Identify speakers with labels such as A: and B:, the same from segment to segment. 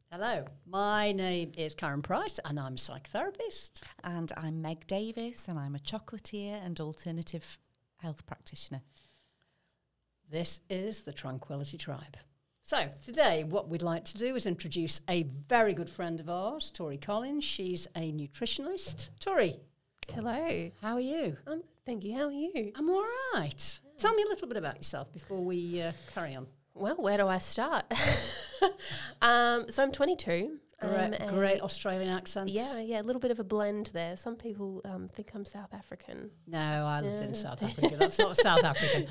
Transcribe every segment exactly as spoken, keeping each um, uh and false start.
A: Hello, my name is Karen Price and I'm a psychotherapist.
B: And I'm Meg Davis and I'm a chocolatier and alternative health practitioner.
A: This is the Tranquility Tribe. So today what we'd like to do is introduce a very good friend of ours, Tori Collins. She's a nutritionist. Tori.
C: Hello.
A: How are you?
C: I'm good, thank you. How are you?
A: I'm all right. Yeah. Tell me a little bit about yourself before we uh, carry on.
C: Well, where do I start? um, so I'm twenty-two.
A: Great,
C: um,
A: great Australian accent.
C: Yeah, yeah, a little bit of a blend there. Some people um, think I'm South African.
A: No, I live
C: Yeah.
A: in South Africa. That's not South African.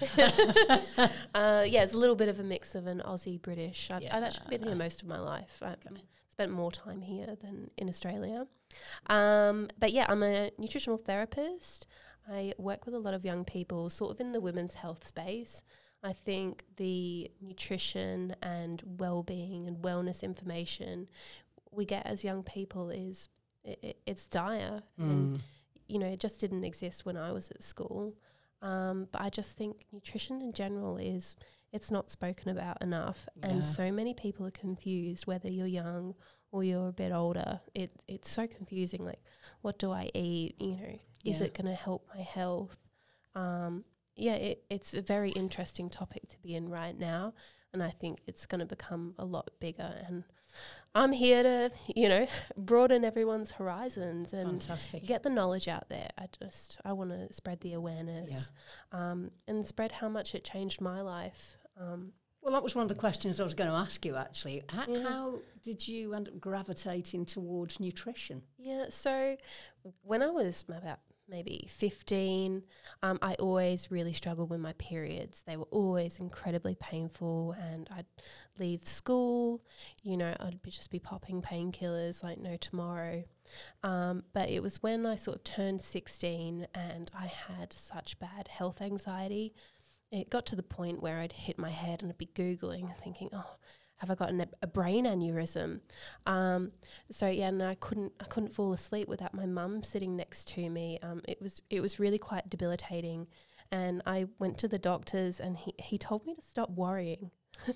C: uh, yeah, it's a little bit of a mix of an Aussie British. I've,
A: Yeah.
C: I've actually been here most of my life. I've
A: Okay.
C: spent more time here than in Australia. Um, but yeah, I'm a nutritional therapist. I work with a lot of young people, sort of in the women's health space. I think the nutrition and well-being and wellness information we get as young people is it, it, it's dire,
A: Mm.
C: and you know it just didn't exist when I was at school. Um, but I just think nutrition in general is it's not spoken about enough,
A: Yeah.
C: and so many people are confused whether you're young or you're a bit older. It it's so confusing. Like, what do I eat? You know, is
A: Yeah.
C: it going to help my health? Um, Yeah, it, it's a very interesting topic to be in right now, and I think it's going to become a lot bigger. And I'm here to, you know, broaden everyone's horizons and
A: Fantastic.
C: get the knowledge out there. I just, I want to spread the awareness, um, and spread how much it changed my life. Um,
A: Well, that was one of the questions I was going to ask you, actually. H-
C: Yeah.
A: How did you end up gravitating towards nutrition?
C: yeah, so when I was about maybe fifteen, um, I always really struggled with my periods. They were always incredibly painful, and I'd leave school, you know, I'd be just be popping painkillers like no tomorrow. Um, but it was when I sort of turned sixteen and I had such bad health anxiety. It got to the point where I'd hit my head and I'd be Googling thinking, oh, have I got an, a brain aneurysm? Um, so yeah, and I couldn't, I couldn't fall asleep without my mum sitting next to me. Um, it was, it was really quite debilitating, and I went to the doctors, and he, he told me to stop worrying.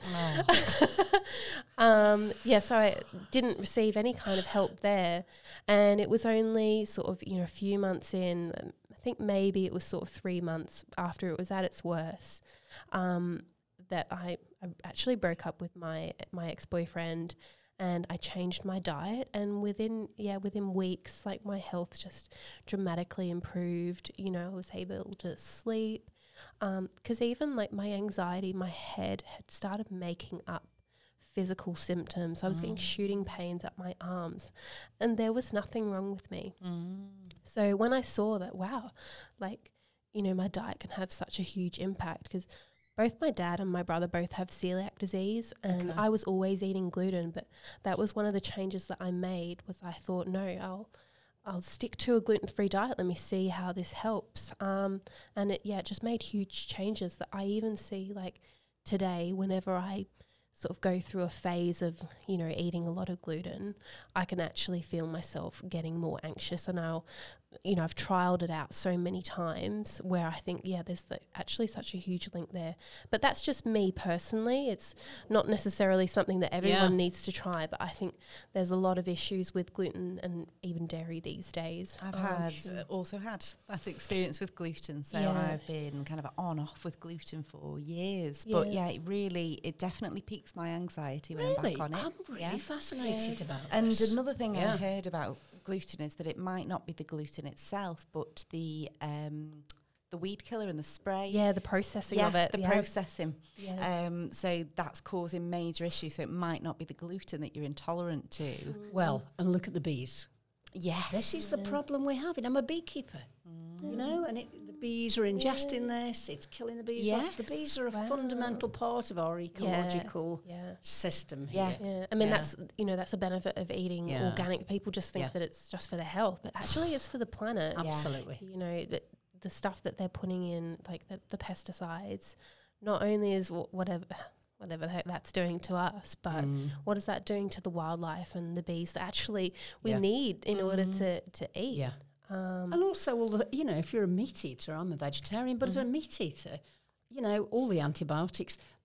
C: um, yeah, so I didn't receive any kind of help there, and it was only sort of you know a few months in. Um, I think maybe it was sort of three months after it was at its worst. Um, that I, I actually broke up with my my ex-boyfriend, and I changed my diet, and within yeah within weeks, like, my health just dramatically improved. You know, I was able to sleep, because um, even like my anxiety, my head had started making up physical symptoms. I was
A: Mm.
C: getting shooting pains up my arms, and there was nothing wrong with me.
B: Mm.
C: So when I saw that, wow, like, you know, my diet can have such a huge impact, because both my dad and my brother both have celiac disease, and
A: Okay.
C: I was always eating gluten, but that was one of the changes that I made. Was I thought, no, I'll I'll stick to a gluten-free diet. Let me see how this helps. Um, and it, yeah, it just made huge changes that I even see, like, today, whenever I sort of go through a phase of, you know, eating a lot of gluten, I can actually feel myself getting more anxious. And I'll, you know, I've trialed it out so many times where I think, yeah, there's the, actually such a huge link there. But that's just me personally. It's not necessarily something that everyone
A: Yeah.
C: needs to try, but I think there's a lot of issues with gluten and even dairy these days.
B: I've
C: Um,
B: had uh, also had that experience with gluten, so
C: Yeah.
B: I've been kind of on off with gluten for years. But
C: Yeah.
B: yeah, it really, it definitely piques my anxiety when I'm
A: Really?
B: back on it.
A: I'm really
B: Yeah.
A: fascinated about
B: And
A: this.
B: another thing
A: Yeah.
B: I heard about gluten is that it might not be the gluten itself, but the um, the weed killer and the spray.
C: Yeah, the processing
B: yeah,
C: of it.
B: the
C: yeah.
B: processing.
C: Yeah.
B: Um, so that's causing major issues. So it might not be the gluten that you're intolerant to.
A: Well, and look at the bees.
B: Yes.
A: This is the
C: Yeah.
A: problem we're having. I'm a beekeeper, you know, and it, the bees are ingesting this. It's killing the bees off. The
B: Yes.
A: bees are a
C: Wow.
A: fundamental part of our ecological
C: Yeah.
A: system
B: Yeah.
A: here.
C: Yeah, I mean
A: Yeah.
C: that's you know that's a benefit of eating
A: Yeah.
C: organic. People just think
A: Yeah.
C: that it's just for the health, but actually it's for the planet.
A: Absolutely.
C: You know the, the stuff that they're putting in, like the, the pesticides, not only is wh- whatever whatever the heck that's doing to us, but
A: Mm.
C: what is that doing to the wildlife and the bees that actually we
A: Yeah.
C: need in order
B: Mm.
C: to to eat?
A: Yeah.
C: Um,
A: And also, all the, you know, if you're a meat eater, I'm a vegetarian, but if
C: Mm-hmm.
A: a meat eater, you know, all the antibiotics,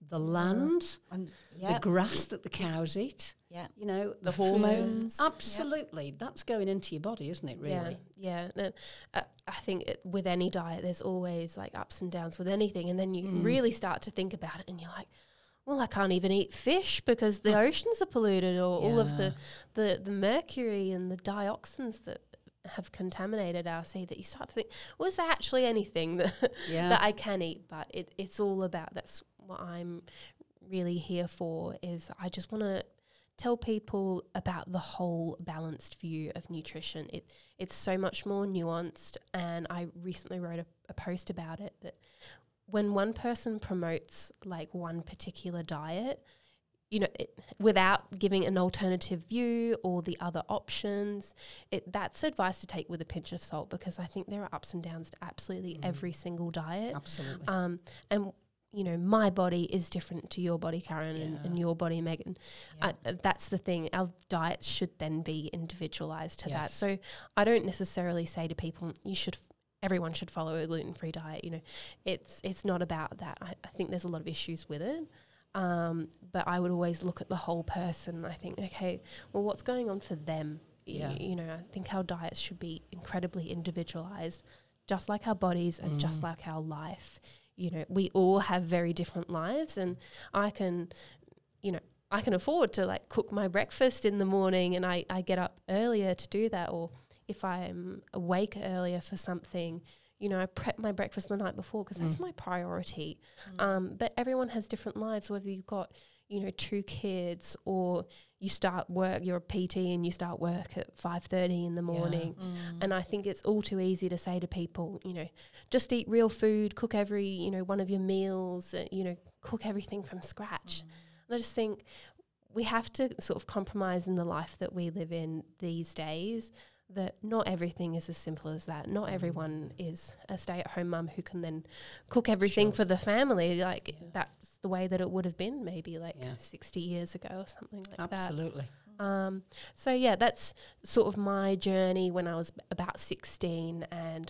A: the land,
B: And
A: the
B: yeah,
A: grass that the cows eat,
B: yeah.
A: you know,
B: The
A: food.
B: hormones.
A: Absolutely. That's going into your body, isn't it, really?
C: Yeah, yeah. No, uh, I think it, with any diet, there's always like ups and downs with anything, and then you
A: Mm.
C: really start to think about it, and you're like, well, I can't even eat fish because the oceans are polluted, or all of the, the the mercury and the dioxins that have contaminated our sea. That you start to think, was there actually anything that
A: Yeah.
C: that I can eat? But it, it's all about, that's what I'm really here for, is I just want to tell people about the whole balanced view of nutrition. It it's so much more nuanced, and I recently wrote a, a post about it, that when one person promotes like one particular diet, you know, it, without giving an alternative view or the other options, it that's advice to take with a pinch of salt, because I think there are ups and downs to absolutely
A: Mm.
C: every single diet.
A: Absolutely.
C: Um, and you know, my body is different to your body, Karen, and, and
A: Yeah.
C: your body, Megan.
A: Yeah.
C: Uh, that's the thing. Our diets should then be individualized to that.
A: Yes.
C: So I don't necessarily say to people, you should, f- everyone should follow a gluten-free diet. You know, it's it's not about that. I, I think there's a lot of issues with it. Um, but I would always look at the whole person. I think, okay, well, what's going on for them? Y-
A: Yeah.
C: You know, I think our diets should be incredibly individualized, just like our bodies and just
A: Mm.
C: like our life. You know, we all have very different lives, and I can, you know, I can afford to like cook my breakfast in the morning, and I, I get up earlier to do that. Or if I'm awake earlier for something, you know, I prep my breakfast the night before, because that's
A: Mm.
C: my priority. Um, but everyone has different lives, whether you've got, you know, two kids, or you start work, you're a P T and you start work at five thirty in the morning.
B: Mm.
C: And I think it's all too easy to say to people, you know, just eat real food, cook every, you know, one of your meals, uh, you know, cook everything from scratch. And I just think we have to sort of compromise in the life that we live in these days, that not everything is as simple as that. Not everyone is a stay-at-home mum who can then cook everything
A: Sure.
C: for the family. Like
A: Yeah.
C: that's the way that it would have been maybe like
A: Yeah.
C: sixty years ago or something like that.
A: Absolutely.
C: Um, so yeah, that's sort of my journey when I was about sixteen, and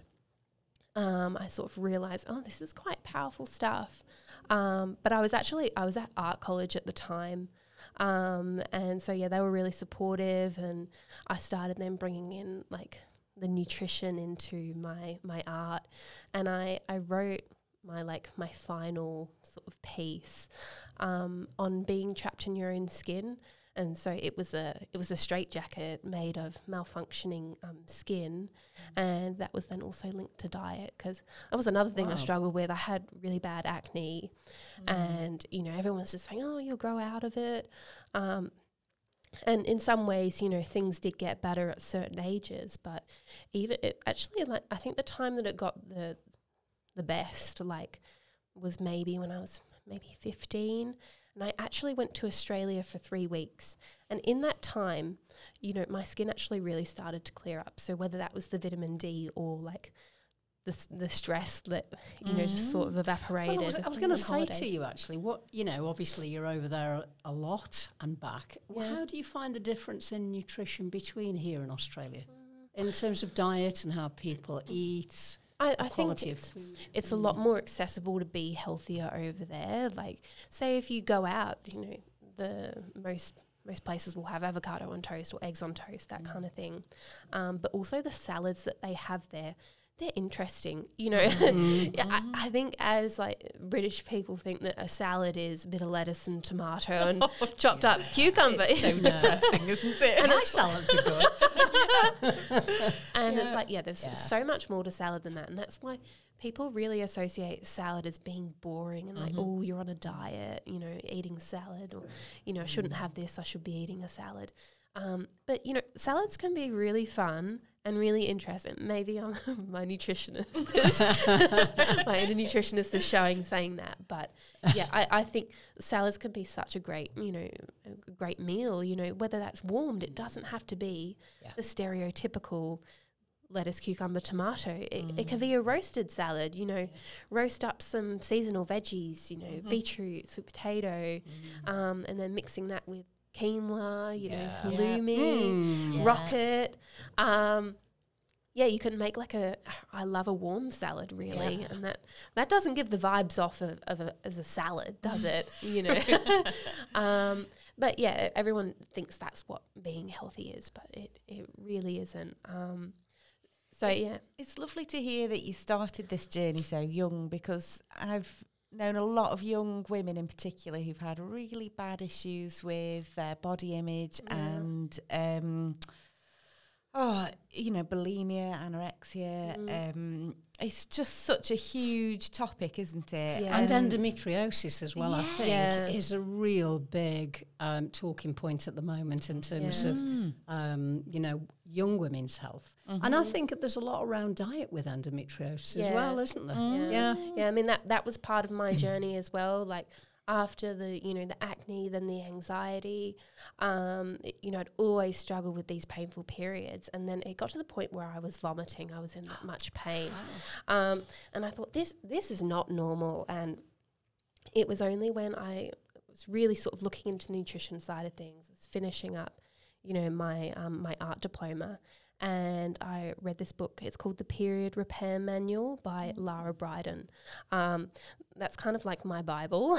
C: um, I sort of realized, oh, this is quite powerful stuff. Um, but I was actually, I was at art college at the time. Um, and so, yeah, they were really supportive, and I started then bringing in like the nutrition into my, my art. And I, I wrote my, like my final sort of piece, um, on being trapped in your own skin. And so it was a it was a straitjacket made of malfunctioning um, skin, and that was then also linked to diet, because that was another thing
A: Wow.
C: I struggled with. I had really bad acne, and you know everyone was just saying, "Oh, you'll grow out of it," um, and in some ways, you know, things did get better at certain ages. But even it actually, like I think the time that it got the the best, like, was maybe when I was maybe fifteen. And I actually went to Australia for three weeks. And in that time, you know, my skin actually really started to clear up. So whether that was the vitamin D or like the s- the stress that, you know, just sort of evaporated.
A: Well, I was, I
C: of
A: was
C: being
A: going to
C: on
A: say
C: holiday.
A: to you, actually, what, you know, obviously you're over there a lot and back. Well,
C: Yeah.
A: how do you find the difference in nutrition between here and Australia in terms of diet and how people eat,
C: I,
A: the
C: I think
A: quality of
C: it's,
A: food?
C: it's a lot more accessible to be healthier over there. Like, say if you go out, you know, the most most places will have avocado on toast or eggs on toast, that
A: Mm.
C: kind of thing. Um, but also the salads that they have there, they're interesting. You know,
A: Mm.
C: Yeah, I, I think as like British people think that a salad is a bit of lettuce and tomato and chopped up cucumber.
B: It's so depressing, isn't it?
C: And
A: My
C: it's-
A: salads are good.
C: And it's
A: Yeah.
C: like, yeah, there's
A: Yeah.
C: so much more to salad than that. And that's why people really associate salad as being boring and like,
A: Mhm.
C: oh, you're on a diet, you know, eating salad, or, you know, I shouldn't have this, I should be eating a salad. Um, but, you know, salads can be really fun and really interesting. Maybe I'm my nutritionist. my inner nutritionist is showing saying that. But yeah, I, I think salads can be such a great, you know, a great meal, you know, whether that's warmed, it doesn't have to be
A: Yeah.
C: the stereotypical lettuce, cucumber, tomato. It, it
A: Mm.
C: can be a roasted salad, you know, roast up some seasonal veggies, you know,
A: Mhm.
C: beetroot, sweet potato,
A: Mm.
C: um, and then mixing that with quinoa, you
A: Yeah.
C: know,
B: Yeah.
C: halloumi,
A: Mm.
B: Yeah.
C: rocket. Um, yeah, you can make like a, I love a warm salad really,
A: Yeah.
C: and that that doesn't give the vibes off of, of a, as a salad, does it? You know, um, but yeah, everyone thinks that's what being healthy is, but it it really isn't. Um, so yeah,
B: It's lovely to hear that you started this journey so young, because I've known a lot of young women in particular who've had really bad issues with their body image
C: Yeah.
B: and, um, oh, you know, bulimia, anorexia.
C: Mm.
B: Um, it's just such a huge topic, isn't it?
C: Yeah.
A: And
B: Um,
A: endometriosis as well, I
B: Yes.
A: think,
C: Yeah.
A: is a real big um, talking point at the moment in terms
C: Yeah.
A: of,
B: Mm.
A: um, you know, young women's health.
B: Mhm.
A: And I think that there's a lot around diet with endometriosis as
C: Yeah.
A: well, isn't there?
B: Mm.
A: Yeah.
C: Yeah, I mean that that was part of my journey as well. Like after the you know the acne, then the anxiety. Um, it- you know, I'd always struggled with these painful periods, and then it got to the point where I was vomiting. I was in that much pain, um, and I thought this this is not normal. And it was only when I was really sort of looking into the nutrition side of things, was finishing up, you know, my um, my art diploma. And I read this book. It's called The Period Repair Manual by Lara Briden. Um, that's kind of like my Bible.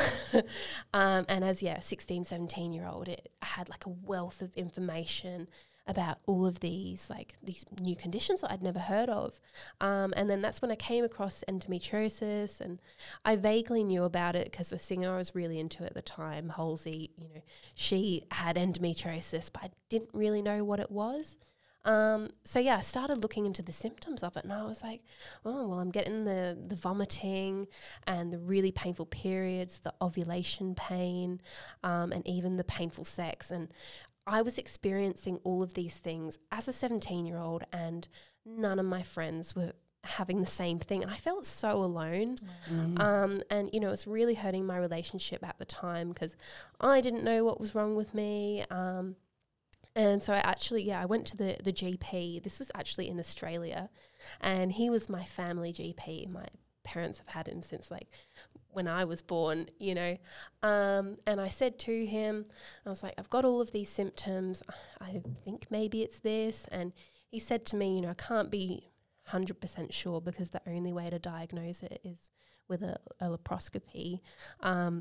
C: um, and as, yeah, a sixteen, seventeen-year-old, it had like a wealth of information about all of these, like these new conditions that I'd never heard of. Um, and then that's when I came across endometriosis, and I vaguely knew about it because the singer I was really into at the time, Halsey, you know, she had endometriosis, but I didn't really know what it was. Um, so yeah, I started looking into the symptoms of it, and I was like, oh, well, I'm getting the, the vomiting and the really painful periods, the ovulation pain, um, and even the painful sex. And I was experiencing all of these things as a seventeen-year-old, and none of my friends were having the same thing. And I felt so alone.
A: Mm.
C: Um, and, you know, it was really hurting my relationship at the time because I didn't know what was wrong with me. Um, And so I actually, yeah, I went to the, the G P. This was actually in Australia, and he was my family G P. My parents have had him since like when I was born, you know. Um, and I said to him, I was like, I've got all of these symptoms. I think maybe it's this. And he said to me, you know, I can't be one hundred percent sure because the only way to diagnose it is with a, a laparoscopy. Um,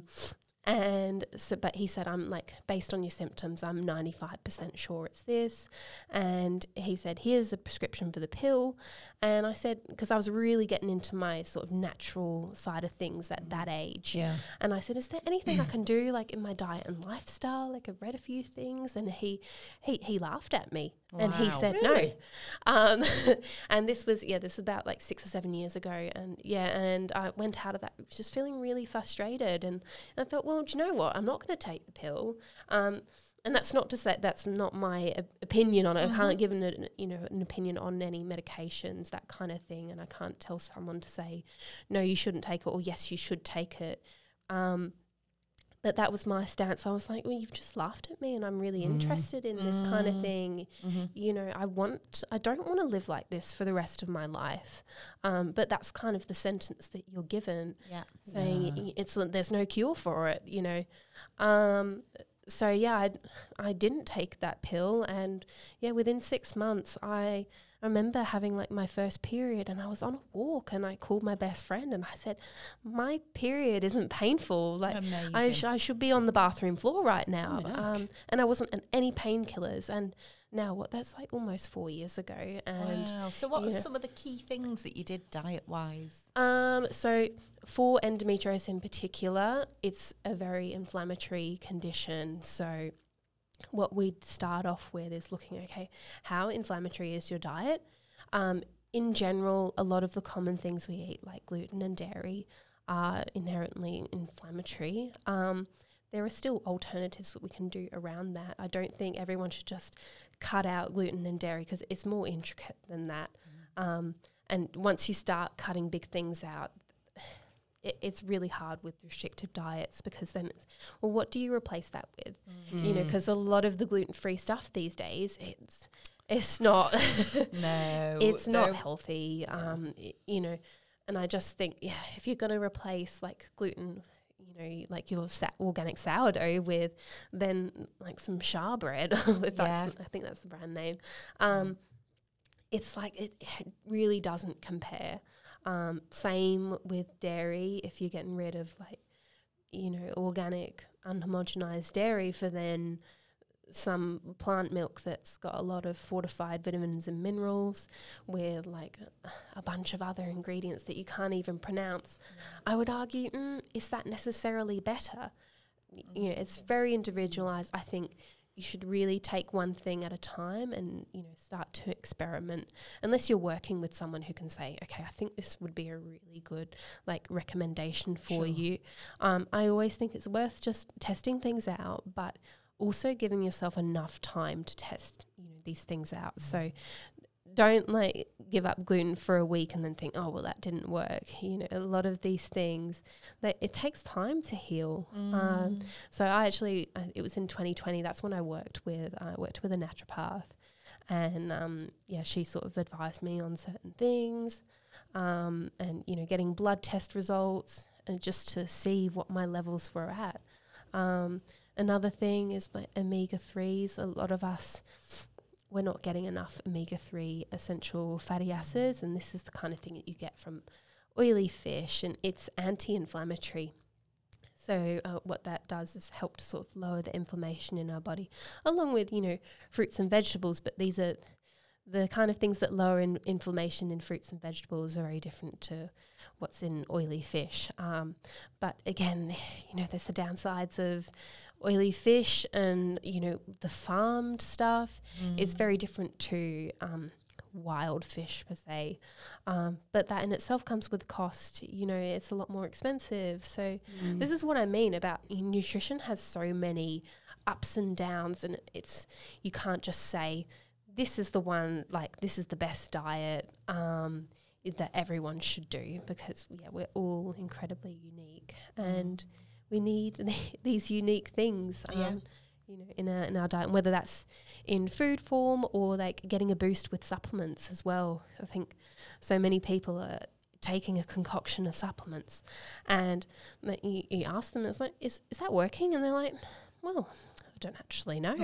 C: And so, but he said, I'm like, based on your symptoms, I'm ninety-five percent sure it's this. And he said, here's a prescription for the pill. And I said, because I was really getting into my sort of natural side of things at that age.
A: Yeah.
C: And I said, is there anything I can do like in my diet and lifestyle? Like I've read a few things. And he he, he laughed at me and he
B: Wow.
C: said,
A: Really?
C: no. Um, and this was, yeah, this was about like six or seven years ago. And yeah, and I went out of that just feeling really frustrated. And I thought, well, do you know what? I'm not going to take the pill. Um, and that's not to say that's not my uh, opinion on it.
B: Mm-hmm.
C: I can't give an, an, you know, an opinion on any medications, that kind of thing. And I can't tell someone to say, no, you shouldn't take it, or yes, you should take it. Um, but that was my stance. I was like, well, you've just laughed at me, and I'm really
A: Mm.
C: interested in this kind of
B: Mm.
C: thing.
B: Mm-hmm.
C: You know, I want, I don't want to live like this for the rest of my life. Um, but that's kind of the sentence that you're given,
B: Yeah.
C: saying
A: Yeah.
C: y- it's there's no cure for it, you know. Um, so yeah, I, I didn't take that pill, and yeah, within six months, I remember having like my first period, and I was on a walk, and I called my best friend, and I said, my period isn't painful, like
B: Amazing.
C: I, sh- I should be on the bathroom floor right now,
A: Oh, yuck.
C: um, and I wasn't on any painkillers, and now what? That's like almost four years ago, and.
B: Wow. So what
C: yeah.
B: are some of the key things that you did diet-wise?
C: Um, so for endometriosis in particular, it's a very inflammatory condition. So what we'd start off with is looking, okay, how inflammatory is your diet? Um, in general, a lot of the common things we eat, like gluten and dairy, are inherently inflammatory. Um, there are still alternatives that we can do around that. I don't think everyone should just cut out gluten and dairy because it's more intricate than that. Um, and once you start cutting big things out, it, it's really hard with restrictive diets because then it's, well, what do you replace that with? You know, because a lot of the gluten-free stuff these days, it's it's not
B: No.
C: it's
B: no.
C: not healthy. Um, y- you know, and I just think, yeah, if you're going to replace like gluten, you know, like your sa- organic sourdough with then like some Shah bread, if that's, I think that's the brand name. Um, it's like it, it really doesn't compare. Um, same with dairy. If you're getting rid of like, you know, organic, unhomogenized dairy for then some plant milk that's got a lot of fortified vitamins and minerals with like a, a bunch of other ingredients that you can't even pronounce, yeah. I would argue, mm, is that necessarily better? Mm. You know, it's very individualized. I think you should really take one thing at a time and, you know, start to experiment, unless you're working with someone who can say, okay, I think this would be a really good like recommendation for sure. you. Um, I always think it's worth just testing things out, but also giving yourself enough time to test, you know, these things out. Mm. So don't like give up gluten for a week and then think, oh, well, that didn't work. You know, a lot of these things, that it takes time to heal. Mm. Um, so I actually, uh, it was in twenty twenty, that's when I worked with, I worked with a naturopath. And um, yeah, she sort of advised me on certain things um, and, you know, getting blood test results and just to see what my levels were at. Um, another thing is my omega threes. A lot of us, we're not getting enough omega three essential fatty acids, and this is the kind of thing that you get from oily fish, and it's anti-inflammatory. So uh, what that does is help to sort of lower the inflammation in our body, along with, you know, fruits and vegetables, but these are the kind of things that lower in inflammation in fruits and vegetables are very different to what's in oily fish. Um, but again, you know, there's the downsides of oily fish, and, you know, the farmed stuff mm. is very different to um, wild fish per se. Um, but that in itself comes with cost. You know, it's a lot more expensive. So mm. this is what I mean about nutrition has so many ups and downs, and it's, you can't just say, this is the one, like, this is the best diet um, that everyone should do, because, yeah, we're all incredibly unique, and we need these unique things, um, yeah. you know, in, our, in our diet, and whether that's in food form or, like, getting a boost with supplements as well. I think so many people are taking a concoction of supplements, and you, you ask them, it's like, is, is that working? And they're like, well, I don't actually know.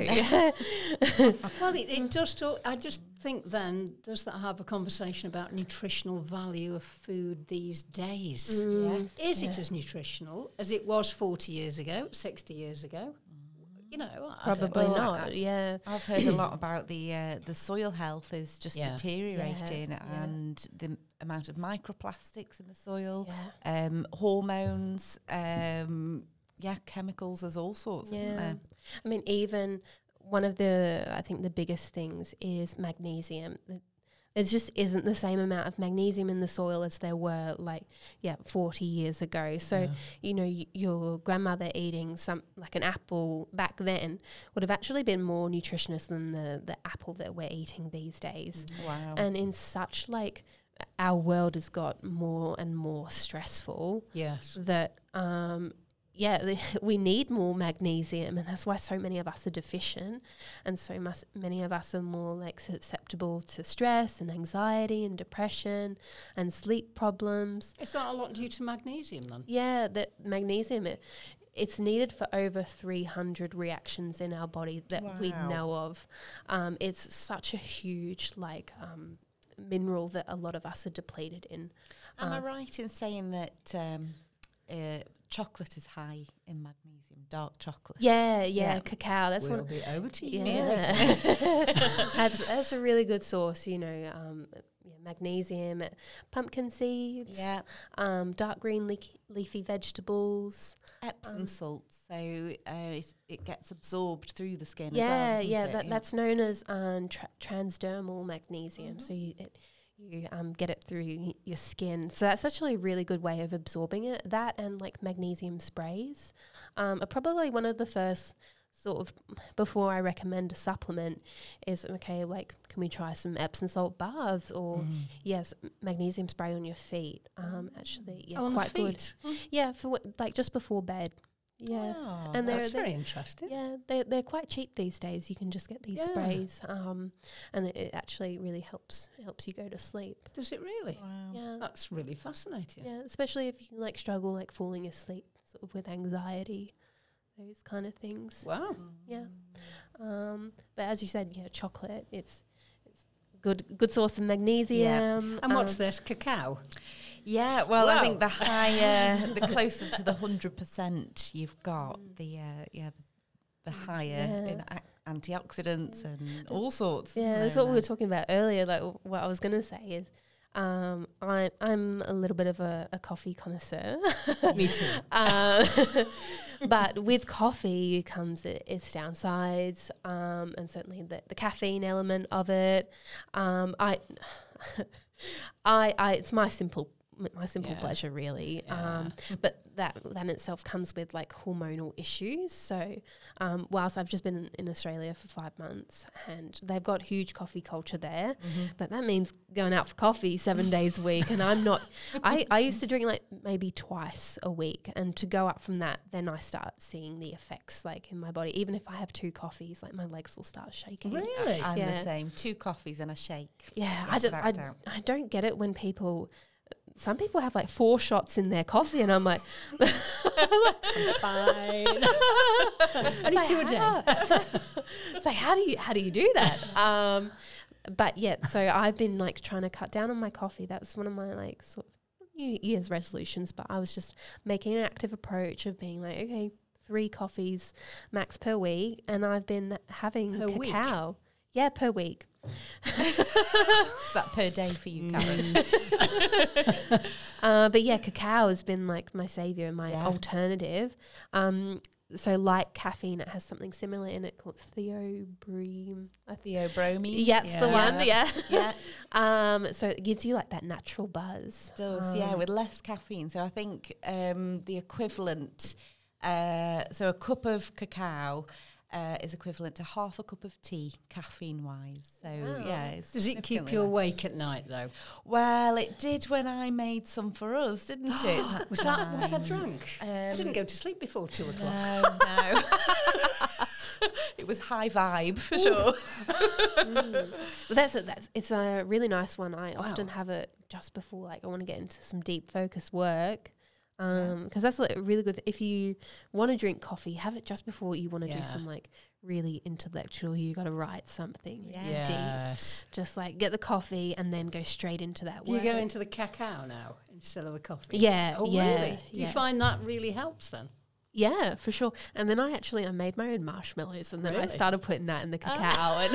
A: Well, it, it just, I just think then, does that have a conversation about nutritional value of food these days?
B: Mm.
A: Yeah. Is
B: yeah.
A: it as nutritional as it was forty years ago, sixty years ago? You know,
C: probably
A: well,
C: not.
B: I,
C: yeah,
B: I've heard a lot about the uh, the soil health is just
A: yeah.
B: deteriorating,
C: yeah.
B: and yeah. the amount of microplastics in the soil,
C: yeah.
B: um, hormones, um, yeah, chemicals. There's all sorts,
C: yeah.
B: isn't there?
C: I mean, even one of the, I think the biggest things is magnesium. There just isn't the same amount of magnesium in the soil as there were, like, yeah, forty years ago. So, yeah. you know, y- your grandmother eating some, like an apple back then would have actually been more nutritious than the, the apple that we're eating these days.
B: Wow.
C: And in such, like, our world has got more and more stressful.
A: Yes.
C: That, um, yeah, we need more magnesium, and that's why so many of us are deficient, and so mus- many of us are more like susceptible to stress and anxiety and depression and sleep problems.
A: Is that a lot due to magnesium then?
C: Yeah, that magnesium, it, it's needed for over three hundred reactions in our body that
B: wow.
C: we know of. Um, it's such a huge, like, um, mineral that a lot of us are depleted in.
B: Am
C: um,
B: I right in saying that um, uh, chocolate is high in magnesium, dark chocolate?
C: Yeah, yeah,
B: Yeah.
C: cacao. That's
A: we'll
C: one.
A: be over to you.
C: Yeah, that's that's a really good source. You know, um, yeah, magnesium, pumpkin seeds,
B: Yeah.
C: um, dark green leafy, leafy vegetables,
B: Epsom
C: um,
B: salts, so uh, it, it gets absorbed through the skin
C: yeah,
B: as well, doesn't
C: yeah,
B: it?
C: that, that's known as um, tra- transdermal magnesium.
B: Mhm.
C: So you it, you um, get it through y- your skin. So that's actually a really good way of absorbing it. That and like magnesium sprays um, are probably one of the first sort of, before I recommend a supplement, is, okay, like, can we try some Epsom salt baths, or
A: Mm.
C: yes, m- magnesium spray on your feet. Um, actually, yeah,
A: Oh, on
C: quite
A: the
C: good.
A: feet?
C: Yeah, for what, like just before bed. Yeah.
B: Oh,
C: And they're-
A: That's
C: they're-
A: very interesting.
C: Yeah, they're, they're quite cheap these days. You can just get these
A: Yeah.
C: sprays, um, and it, it actually really helps helps you go to sleep.
A: Does it really?
B: wow.
C: Yeah,
A: That's really fascinating.
C: yeah, especially if you like struggle like falling asleep, sort of with anxiety, those kind of things.
A: Wow.
C: Yeah. Um, but as you said, yeah, chocolate. It's it's good good source of magnesium.
A: And what's
C: um,
A: this? Cacao?
B: Yeah, well, I
A: Wow.
B: think the higher, the closer to the hundred percent you've got, the uh, yeah, the higher
C: Yeah.
B: in a- antioxidants and all sorts.
C: Yeah,
B: isn't
C: that's
B: there,
C: what we
B: in
C: were
B: there?
C: talking about earlier. Like w- what I was going to say is, um, I, I'm a little bit of a, a coffee connoisseur.
A: Me too.
C: Um, but with coffee comes it, its downsides, um, and certainly the, the caffeine element of it. Um, I, I, I, it's my simple, my simple
A: Yeah.
C: pleasure, really.
A: Yeah.
C: Um, but that that in itself comes with like hormonal issues. So, um, whilst I've just been in, in Australia for five months, and they've got huge coffee culture there, but that means going out for coffee seven days a week, and I'm not. I, I used to drink like maybe twice a week, and to go up from that, then I start seeing the effects like in my body. Even if I have two coffees, like my legs will start shaking.
A: Really?
B: I'm
C: Yeah.
B: the same. Two coffees and a shake.
C: Yeah,
B: Yeah,
C: I just
B: without
C: I,
B: doubt.
C: I don't get it when people. Some people have like four shots in their coffee, and I'm like,
A: Fine.
C: It's
A: Only
C: like,
A: two a day.
C: how- it's like how do you how do you do that? Um, but yeah, so I've been like trying to cut down on my coffee. That was one of my like sort of New Year's resolutions. But I was just making an active approach of being like, okay, three coffees max per week, and I've been having
A: Per week?
C: cacao. Yeah, per week.
B: Is that per day for you, Karen?
C: Uh, but yeah, cacao has been like my savior, my
B: Yeah.
C: alternative. Um, so like caffeine, it has something similar in it called theobromine. I think.
B: Theobromine.
C: Yeah, it's the
A: Yeah.
C: one. Yeah.
B: Yeah,
C: Um, so it gives you like that natural buzz.
B: it does. yeah,
C: Um,
B: with less caffeine. So I think um, the equivalent, uh, so a cup of cacao uh, is equivalent to half a cup of tea, caffeine-wise. So
C: Wow.
B: yeah, it's
A: Does it keep
B: significantly
A: you
B: less.
A: awake at night, though?
B: Well, it did when I made some for us, didn't it?
A: Was that what I drank? I
B: Um,
A: didn't go to sleep before two o'clock.
B: No, no. It was high vibe for sure.
C: But that's a, that's it's a really nice one. I
A: Wow.
C: often have it just before like I want to get into some deep focus work. Um, because that's like really good. If you want to drink coffee, have it just before you want to
A: Yeah.
C: do some like really intellectual. You got to write something
B: Yeah.
C: deep.
A: Yes.
C: Just like get the coffee and then go straight into that.
A: Do you
C: work.
A: go into the cacao now instead of the coffee?
C: Yeah.
A: Oh,
C: yeah,
A: really? Do you
C: yeah.
A: find that really helps then?
C: Yeah, for sure. And then I actually I made my own marshmallows, and then I
A: Really?
C: started putting that in the cacao, and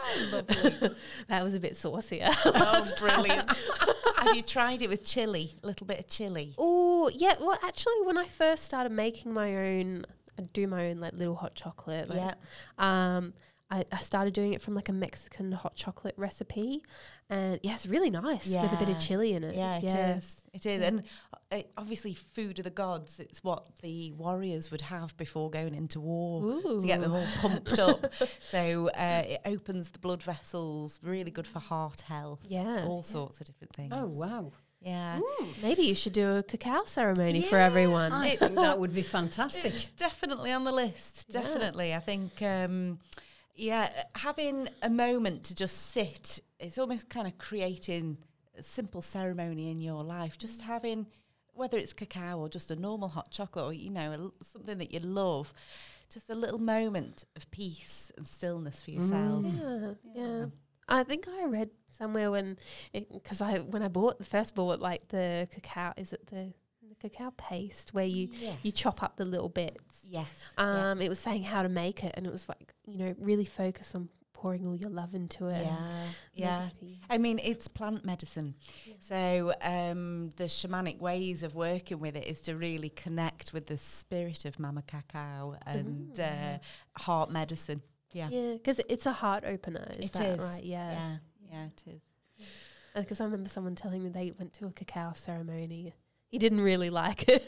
C: that was a bit saucier.
B: Oh, brilliant. Have you tried it with chili? A little bit of chili?
C: Oh, yeah. Well, actually, when I first started making my own, I do my own like little hot chocolate. Like,
B: Yeah.
C: Um, I, I started doing it from like a Mexican hot chocolate recipe, and yeah, it's really nice with a bit
B: Yeah.
C: of chili in it.
B: Yeah, it is.
C: yeah.
B: It is. And uh, obviously, food of the gods, it's what the warriors would have before going into war to get them all pumped up. So uh, it opens the blood vessels, really good for heart health,
C: Yeah.
B: all sorts of different things.
A: Oh, wow.
B: Yeah.
C: Maybe you should do a cacao ceremony for
B: Yeah,
C: everyone.
A: I
B: It-
A: think that would be fantastic.
B: It's definitely on the list.
C: Yeah.
B: Definitely. I think, um, yeah, having a moment to just sit, it's almost kind of creating a simple ceremony in your life. Just having, whether it's cacao or just a normal hot chocolate or, you know, a l- something that you love, just a little moment of peace and stillness for yourself.
C: Yeah, yeah.
B: Yeah.
C: I think I read somewhere when, because I when I bought the first bought like the cacao, is it the, the cacao paste where you
B: Yes.
C: you chop up the little bits?
B: Yes. yeah.
C: Um, it was saying how to make it, and it was like, you know, really focus on pouring all your love into it.
B: Yeah. Yeah.
C: Not the-
B: I mean, it's plant medicine. So um, the shamanic ways of working with it is to really connect with the spirit of Mama Cacao and uh, heart medicine. Yeah.
C: Yeah, because it's a heart opener. Is
B: It
C: that
B: is.
C: right? Yeah.
B: Yeah. Yeah, it is.
C: Because I remember someone telling me they went to a cacao ceremony. He didn't really like it.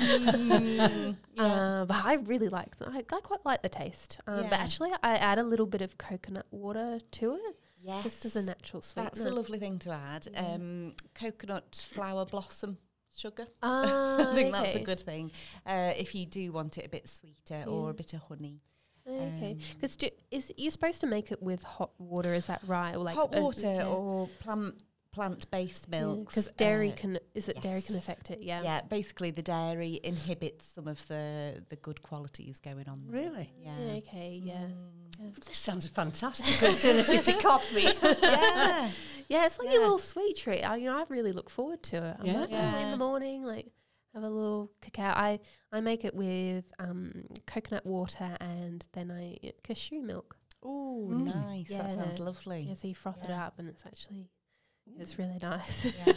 B: Mm, yeah.
C: Uh, but I really like them. I, I quite like the taste. Um, But
B: Yeah.
C: actually, I add a little bit of coconut water to it,
B: Yes.
C: just as a natural sweetener.
B: That's a lovely thing to add.
C: Yeah.
B: Um, coconut flower blossom sugar.
C: Ah,
B: I think that's a
C: okay.
B: good thing. Uh, if you do want it a bit sweeter or
C: Yeah.
B: a bit of honey.
C: Okay,
B: Um,
C: because is you're supposed to make it with hot water? Is that right? Or like
B: hot
C: a-
B: water
C: yeah.
B: or plant plant-based milks.
C: Because dairy
B: uh,
C: can, is it dairy can
B: yes.
C: affect it? Yeah.
B: Yeah, basically the dairy inhibits some of the, the good qualities going on there.
A: Really?
B: Yeah.
C: Yeah, okay, yeah.
B: Mm.
C: Yeah.
A: This sounds a fantastic alternative to coffee.
B: Yeah.
C: Yeah, it's like
B: Yeah.
C: a little sweet treat. I, you know, I really look forward to it. I'm
A: Yeah.
C: like, oh, in
B: Yeah.
C: the morning, like have a little cacao. I, I make it with um, coconut water and then I uh, cashew milk.
B: Oh,
A: Mm.
B: nice. That
C: Yeah.
B: sounds lovely.
C: Yeah, so you froth it
B: Yeah.
C: up and it's actually, it's really nice.
B: Yeah.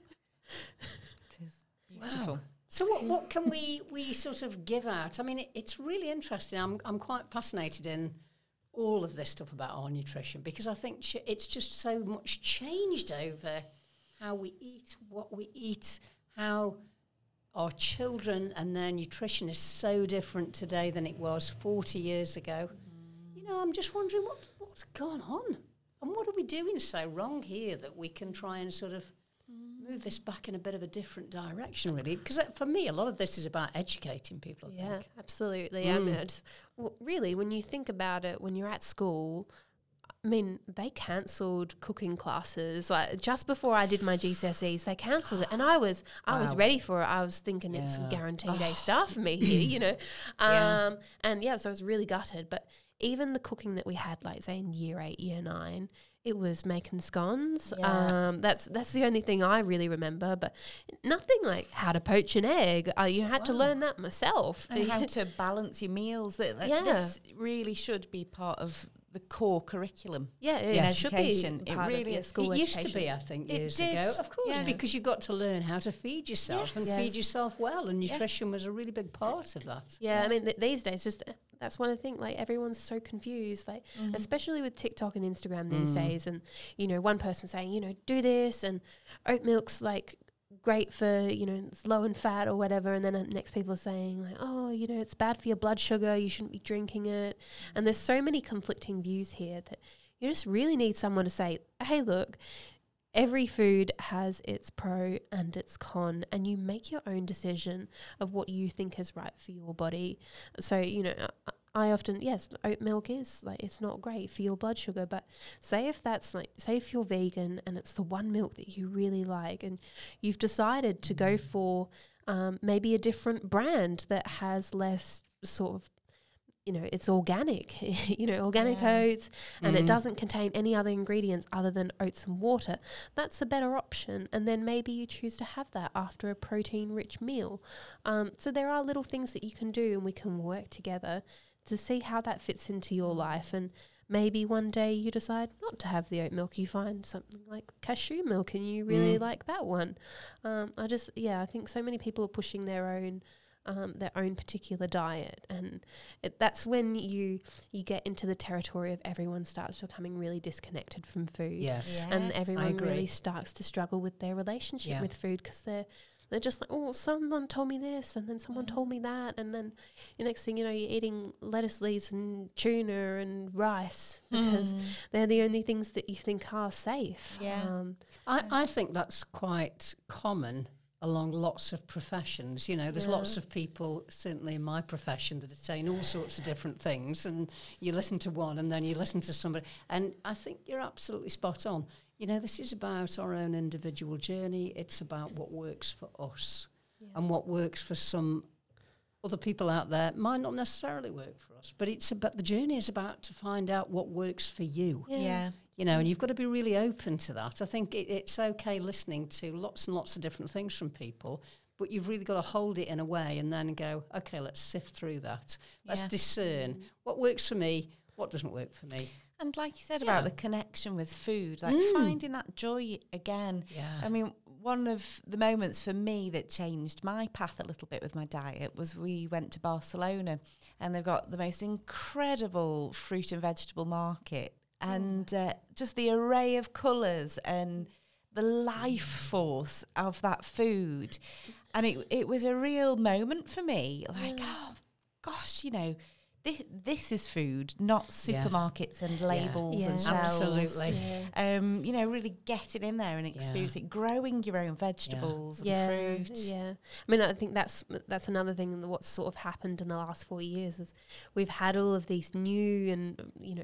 B: It is beautiful.
A: Wow. So what, what can we, we sort of give out? I mean, it, it's really interesting. I'm, I'm quite fascinated in all of this stuff about our nutrition because I think ch- it's just so much changed over how we eat, what we eat, how our children and their nutrition is so different today than it was forty years ago. Mm. You know, I'm just wondering what, what's gone on and what are we doing so wrong here that we can try and sort of move this back in a bit of a different direction, really. Because for me, a lot of this is about educating people, I
C: Yeah,
A: think.
C: absolutely. I mean, it's, well, really, when you think about it, when you're at school, I mean, they cancelled cooking classes. Like just before I did my G C S Es, they cancelled it, and I was, I was
A: Wow.
C: ready for it. I was thinking it's
A: Yeah.
C: guaranteed A star for me here, you know. Um,
A: Yeah.
C: And yeah, so I was really gutted. But even the cooking that we had, like say in year eight, year nine, it was making scones.
B: Yeah.
C: Um, that's that's the only thing I really remember. But nothing like how to poach an egg. Uh, you had to
A: Wow.
C: learn that myself.
B: And how to balance your meals. That, that
C: Yeah.
B: This really should be part of the core curriculum.
C: Yeah, it
A: Yes.
C: should
B: Education,
C: be
B: it
C: part
B: really
C: of your
B: is.
C: school
A: It used
C: education.
A: to be, I think,
B: It
A: years
B: did,
A: ago. Of course,
B: yeah.
A: because you got to learn how to feed yourself
B: Yes.
A: and
C: Yes.
A: feed yourself well, and nutrition was a really big part of that.
C: Yeah, I mean, th- these days, just uh, that's one of the things. Like everyone's so confused, like
B: Mm-hmm.
C: especially with TikTok and Instagram these
A: Mm.
C: days. And you know, one person saying, you know, do this, and oat milk's like great for, you know, it's low in fat or whatever. And then uh, next people are saying like, oh, you know, it's bad for your blood sugar. You shouldn't be drinking it. And there's so many conflicting views here that you just really need someone to say, hey, look. Every food has its pro and its con, and you make your own decision of what you think is right for your body. So, you know, I, I often, yes, oat milk is like, it's not great for your blood sugar, but say if that's like, say if you're vegan and it's the one milk that you really like and you've decided to go for um, maybe a different brand that has less sort of, you know, it's organic, you know, organic
B: Yeah.
C: oats, and it
A: Mm.
C: doesn't contain any other ingredients other than oats and water. That's a better option. And then maybe you choose to have that after a protein rich meal. Um, so there are little things that you can do, and we can work together to see how that fits into your life. And maybe one day you decide not to have the oat milk, you find something like cashew milk and you really
A: Mm.
C: like that one. Um, I just, yeah, I think so many people are pushing their own Um, their own particular diet, and it, that's when you you get into the territory of everyone starts becoming really disconnected from food,
A: Yes.
C: and
B: Yes.
C: everyone
A: agree.
C: really starts to struggle with their relationship
A: Yeah.
C: with food because they're they're just like, oh, someone told me this, and then someone told me that, and then the next thing you know, you're eating lettuce leaves and tuna and rice because
B: Mm.
C: they're the only things that you think are safe.
B: Yeah.
C: Um,
A: I, I think that's quite common along lots of professions. You know, there's
C: Yeah.
A: lots of people, certainly in my profession, that are saying all sorts of different things, and you listen to one and then you listen to somebody. And I think you're absolutely spot on. You know, this is about our own individual journey. It's about what works for us.
C: Yeah.
A: And what works for some other people out there might not necessarily work for us. But it's about, the journey is about to find out what works for you.
C: yeah.
B: Yeah.
A: You know, and you've got to be really open to that. I think it, it's okay listening to lots and lots of different things from people, but you've really got to hold it in a way and then go, okay, let's sift through that. Let's
B: Yeah.
A: discern what works for me, what doesn't work for me.
B: And like you said
A: Yeah.
B: about the connection with food, like
A: Mm.
B: finding that joy again.
A: Yeah.
B: I mean, one of the moments for me that changed my path a little bit with my diet was we went to Barcelona, and they've got the most incredible fruit and vegetable market, and uh, just the array of colours and the life force of that food. And it it was a real moment for me, like,
C: Yeah.
B: oh, gosh, you know, this, this is food, not supermarkets and labels
C: Yeah.
B: and shelves.
A: Absolutely.
C: Yeah.
B: Um, you know, really getting in there and experience it, growing your own vegetables
C: Yeah,
B: and fruit.
C: yeah. I mean, I think that's that's another thing that what's sort of happened in the last four years is we've had all of these new and you know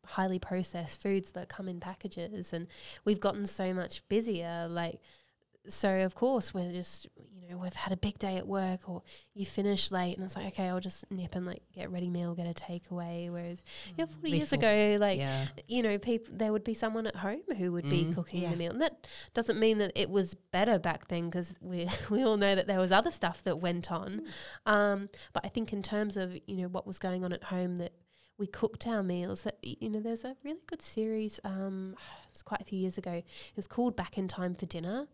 C: highly processed foods that come in packages, and we've gotten so much busier. Like, so of course we're just, you know, we've had a big day at work, or you finish late and it's like, okay, I'll just nip and like get a ready meal, get a takeaway. Whereas, mm. you know, forty years ago, like, yeah. you know, people, there would be someone at home who would mm. be cooking yeah. the meal. And that doesn't mean that it was better back then, because we we all know that there was other stuff that went on. Mm. Um, but I think in terms of, you know, what was going on at home, that we cooked our meals, that, you know, there's a really good series, um, it was quite a few years ago, it's called Back in Time for Dinner,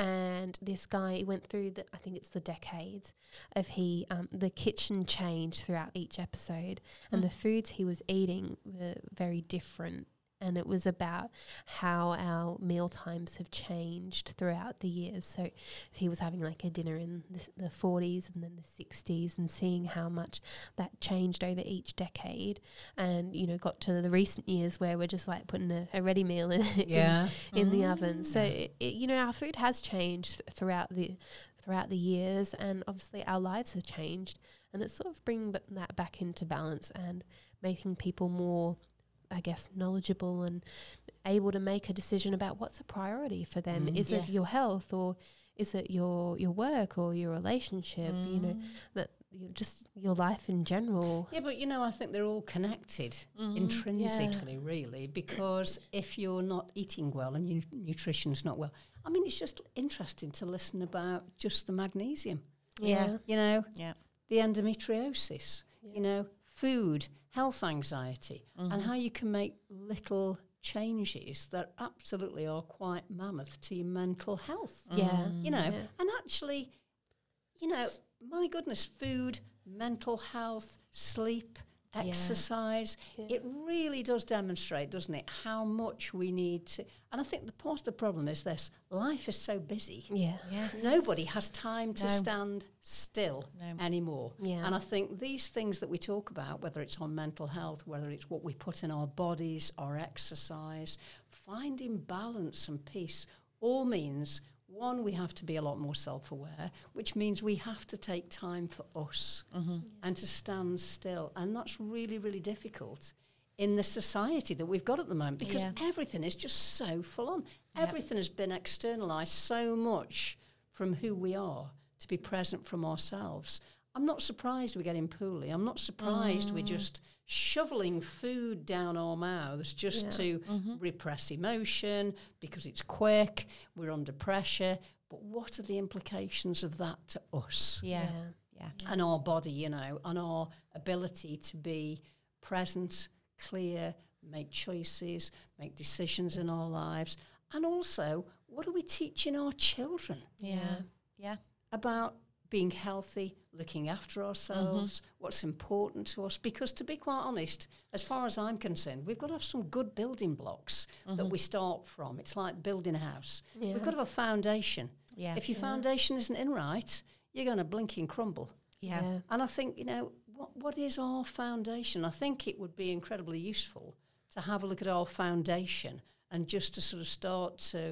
C: and this guy went through, the, I think it's the decades of he, um, the kitchen changed throughout each episode, and mm. the foods he was eating were very different. And it was about how our meal times have changed throughout the years. So he was having like a dinner in the, the forties and then the sixties, and seeing how much that changed over each decade. And, you know, got to the recent years where we're just like putting a, a ready meal in,
A: yeah.
C: in, in
A: mm.
C: the oven. So, it, it, you know, our food has changed throughout the throughout the years, and obviously our lives have changed. And it's sort of bringing b- that back into balance and making people more, I guess, knowledgeable and able to make a decision about what's a priority for them. Mm, is yes. it your health, or is it your your work or your relationship? Mm. You know, that you just your life in general.
A: Yeah, but you know, I think they're all connected mm, intrinsically, yeah. really, because if you're not eating well and your nutrition's not well, I mean, it's just interesting to listen about just the magnesium.
C: Yeah,
A: you know,
B: yeah,
A: the endometriosis. Yeah. You know, food, health anxiety, mm-hmm. and how you can make little changes that absolutely are quite mammoth to your mental health.
C: Yeah.
A: You know,
C: yeah.
A: and actually, you know, my goodness, food, mental health, sleep, exercise, yeah. Yeah. it really does demonstrate, doesn't it, how much we need to. And I think the part of the problem is this: life is so busy.
C: Yeah. Yes.
A: Nobody has time to
B: no.
A: stand still no. anymore.
C: Yeah.
A: And I think these things that we talk about, whether it's on mental health, whether it's what we put in our bodies, our exercise, finding balance and peace, all means, one, we have to be a lot more self-aware, which means we have to take time for us mm-hmm. yeah. and to stand still. And that's really, really difficult in the society that we've got at the moment, because yeah. everything is just so full on. Yep. Everything has been externalised so much from who we are to be present from ourselves. I'm not surprised we're getting poorly. I'm not surprised mm. we're just shoveling food down our mouths just yeah. to mm-hmm. repress emotion because it's quick, we're under pressure. But what are the implications of that to us?
B: Yeah, yeah.
A: yeah. And our body, you know, and our ability to be present, clear, make choices, make decisions in our lives. And also, what are we teaching our children?
B: Yeah, yeah.
A: About being healthy, looking after ourselves, mm-hmm. what's important to us. Because to be quite honest, as far as I'm concerned, we've got to have some good building blocks mm-hmm. that we start from. It's like building a house. Yeah. We've got to have a foundation.
B: Yeah.
A: If your
C: yeah.
A: foundation isn't in right, you're going to blinking crumble.
B: Yeah. yeah.
A: And I think, you know, what what is our foundation? I think it would be incredibly useful to have a look at our foundation and just to sort of start to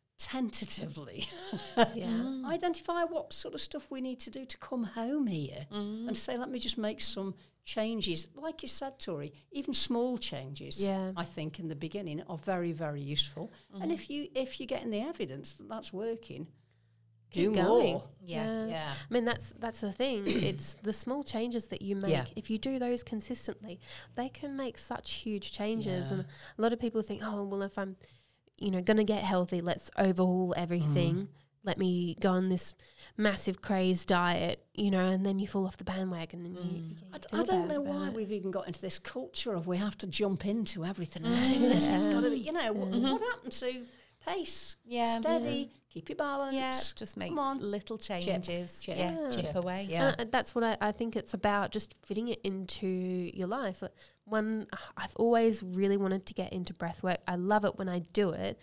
A: tentatively
C: yeah.
A: identify what sort of stuff we need to do to come home here mm. and say, let me just make some changes. Like you said, Tori, even small changes,
C: yeah.
A: I think, in the beginning are very, very useful. Mm. And if, you, if you're getting the evidence that that's working,
C: Keep
A: do
C: going.
A: more.
C: Yeah.
A: Yeah. yeah.
C: I mean, that's that's the thing. It's the small changes that you make.
A: Yeah.
C: If you do those consistently, they can make such huge changes.
A: Yeah.
C: And a lot of people think, oh, well, if I'm you know, going to get healthy, let's overhaul everything. Mm. Let me go on this massive craze diet, you know, and then you fall off the bandwagon. And mm. you, you
A: I, d- I don't know why
C: it.
A: we've even got into this culture of we have to jump into everything and do this. It's got to be, you know,
C: mm-hmm.
A: what, what happened to pace?
B: Yeah.
A: Steady,
B: yeah.
A: keep your balance.
B: Yeah, just make little changes.
A: Chip, chip,
B: yeah,
A: chip,
B: chip away.
A: Yeah.
C: Uh, that's what I, I think it's about, just fitting it into your life. One, I've always really wanted to get into breath work. I love it when I do it.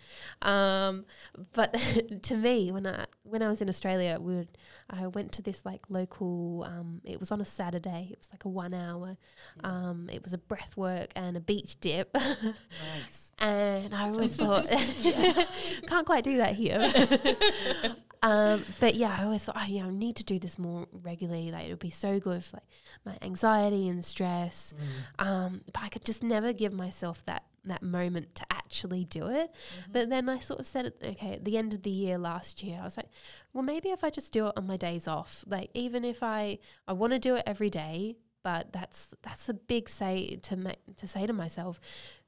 C: Um, but to me, when I when I was in Australia, we would, I went to this like local, um, it was on a Saturday. It was like a one hour. Um, it was a breath work and a beach dip.
B: Nice.
C: And I always thought, can't quite do that here. um, but yeah, I always thought, oh, you know, I need to do this more regularly. Like, it would be so good for like my anxiety and stress.
A: Mm.
C: Um, but I could just never give myself that that moment to actually do it.
B: Mm-hmm.
C: But then I sort of said, okay, at the end of the year last year, I was like, well, maybe if I just do it on my days off, like even if I, I want to do it every day, but that's that's a big say to make, to say to myself,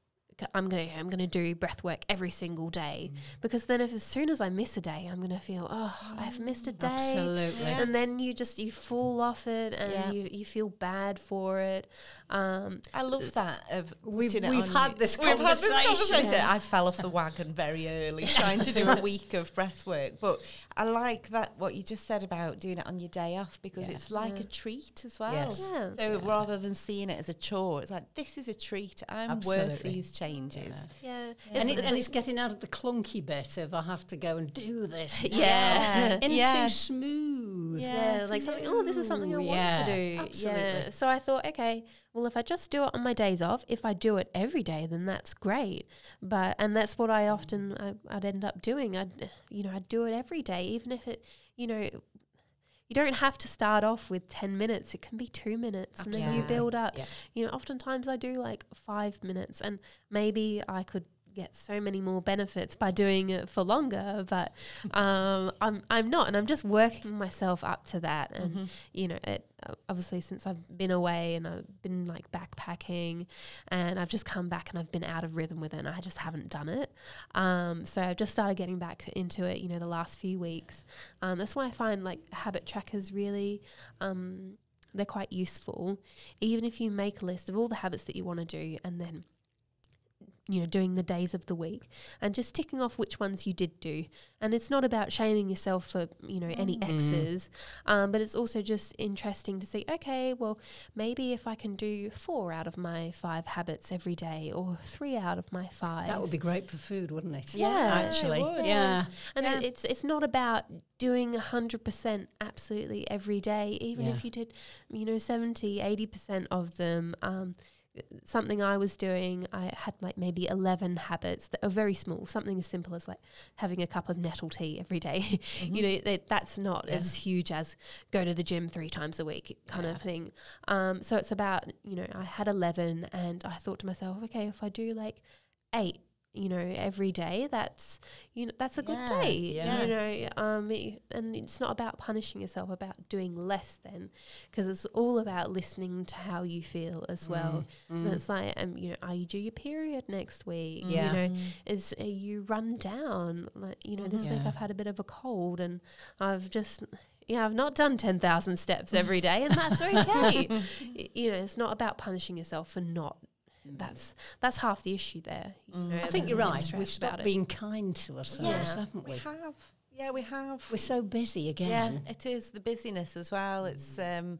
C: I'm going I'm going to do breath work every single day,
A: Mm.
C: because then if as soon as I miss a day, I'm going to feel, oh, I've missed a day.
A: Absolutely.
B: Yeah.
C: And then you just, you fall off it, and
B: Yeah.
C: you, you feel bad for it. Um,
B: I love that. Of
A: We've,
B: putting it
A: we've
B: on
A: had
B: you.
A: this
B: We've had
A: conversation.
B: this conversation.
C: Yeah.
B: I fell off the wagon very early trying to do a week of breath work. But I like that, what you just said about doing it on your day off, because
A: Yeah.
B: it's like
C: Yeah.
B: a treat as well.
A: Yes.
C: yeah.
B: So
A: Yeah.
B: rather than seeing it as a chore, it's like, this is a treat. I'm worth
A: Absolutely.
B: these changes.
A: Yeah.
C: Yeah.
A: And,
C: It's-
A: it, and it's getting out of the clunky bit of I have to go and do this. now.
C: Yeah.
A: Into
B: Yeah.
A: smooth.
B: Yeah.
C: Yeah, like something, oh, this is something I
A: Ooh,
C: want
A: yeah,
C: to do.
A: absolutely.
C: Yeah. So I thought, okay, well, if I just do it on my days off, if I do it every day, then that's great. But, and that's what I often, I, I'd end up doing. I'd, you know, I'd do it every day, even if it, you know, you don't have to start off with ten minutes. It can be two minutes and then you
B: Absolutely.
C: build up.
A: Yeah.
C: You know, oftentimes I do like five minutes, and maybe I could get so many more benefits by doing it for longer, but um, I'm I'm not, and I'm just working myself up to that. And
B: Mm-hmm.
C: you know, it uh, obviously since I've been away and I've been like backpacking, and I've just come back and I've been out of rhythm with it, and I just haven't done it. Um, so I've just started getting back to, into it, you know, the last few weeks. Um, that's why I find like habit trackers really. Um, they're quite useful, even if you make a list of all the habits that you want to do, and then you know, doing the days of the week and just ticking off which ones you did do. And it's not about shaming yourself for, you know, any
A: Mm.
C: X's, um, but it's also just interesting to see, okay, well, maybe if I can do four out of my five habits every day, or three out of my five.
A: That would be great for food, wouldn't it?
C: Yeah,
A: actually.
B: it would.
A: Yeah.
C: And
B: Yeah.
C: it, it's it's not about doing one hundred percent absolutely every day, even
A: Yeah.
C: if you did, you know, seventy, eighty percent of them. Um, something I was doing, I had like maybe eleven habits that are very small, something as simple as like having a cup of nettle tea every day.
B: Mm-hmm.
C: You know, that, that's not
A: Yeah.
C: as huge as go to the gym three times a week kind
A: Yeah.
C: of thing. Um, so it's about, you know, I had eleven, and I thought to myself, okay, if I do like eight, you know, every day, that's, you know, that's a good
B: Yeah,
C: day,
B: yeah.
C: you know, um, it- and it's not about punishing yourself, about doing less then, because it's all about listening to how you feel as well.
A: Mm.
C: And it's like, um, you know, are you due your period next week?
A: Yeah.
C: You know, is are you run down? Like, you know, this week
A: Yeah.
C: I've had a bit of a cold, and I've just, yeah, I've not done ten thousand steps every day, and that's okay. Y- You know, it's not about punishing yourself for not. That's that's half the issue there. You know,
A: I think
C: and
A: you're
C: getting
A: right.
C: stressed
A: We've
C: about
A: stopped
C: it.
A: being kind to ourselves,
C: Yeah.
A: haven't we?
B: We have. Yeah, we have.
A: We're so busy again.
B: Yeah, it is the busyness as well. It's um,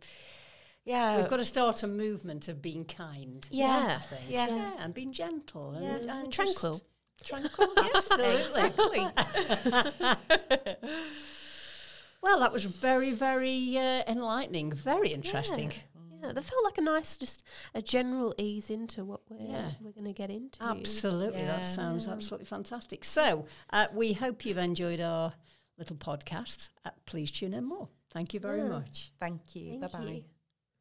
B: yeah,
A: We've got to start a movement of being kind.
B: Yeah.
A: I think.
B: Yeah.
A: yeah, and being gentle and,
B: Yeah.
A: and
C: Tranquil.
A: just tranquil. Absolutely.
B: exactly.
A: Well, that was very, very uh, enlightening. Very interesting.
C: Yeah, that felt like a nice, just a general ease into what we're
A: Yeah.
C: we're going to get into.
A: Absolutely,
B: Yeah.
A: that sounds absolutely fantastic. So, uh, we hope you've enjoyed our little podcast. Uh, please tune in more. Thank you very
C: Yeah.
A: much.
B: Thank you.
C: Thank
B: Bye bye.
C: you.